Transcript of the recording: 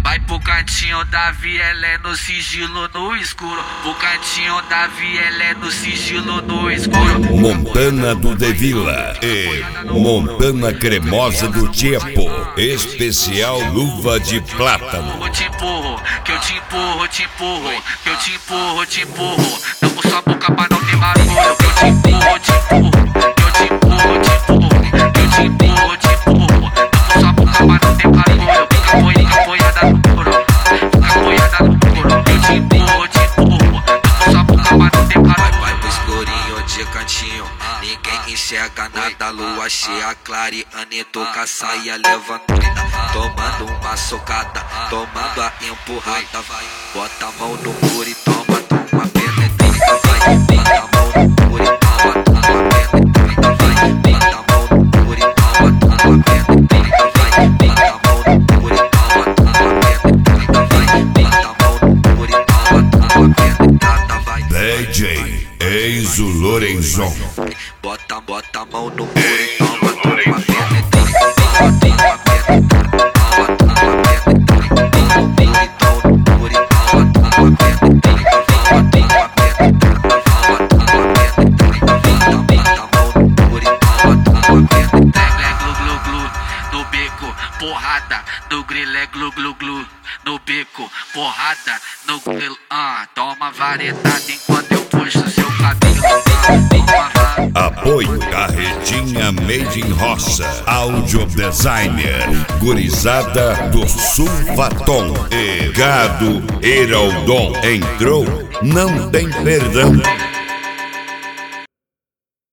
Vai pro cantinho da viela no sigilo no escuro. Pro cantinho da viela no sigilo no escuro. Montana do Devila e Montana cremosa do Tiepo. Especial luva de plátano. Eu te empurro, que eu te empurro, te empurro. Que eu te empurro, te empurro. Tampo sua boca pra não ter barulho. Que eu te empurro, te empurro. Que eu te empurro, te empurro. Que eu te empurro, te empurro. Tampo sua boca pra não ter barulho. Fica apoiada no muro. Fica apoiada no muro. Eu te empurro, te empurro. Tampo sua boca pra não ter barulho. Vai pro escurinho de cantinho, ninguém enxerga nada. Lua cheia, clareando, toca a saia levantada. Tomando uma socada, tomando a empurrada. Bota a mão no muro e toma penetrada. Vai, bota a mão no muro e toma penetrada. Vai, bota a mão no muro e toma penetrada. Vai, bota a mão no muro e toma penetrada. Vai, bota a mão no muro e toma penetrada. Vai, DJ Enzo Lorenzon. bota a mão no muro e toma penetrada. Toma penetrada. No beco, porrada, no grilo é glu glu glu. No beco, porrada, no grilo, toma variedade enquanto eu puxo seu cabelo. Apoio Carretinha Made in Roça. Áudio Designer Gurizada do Sulfaton e Gado Heraldon. Entrou, não tem perdão.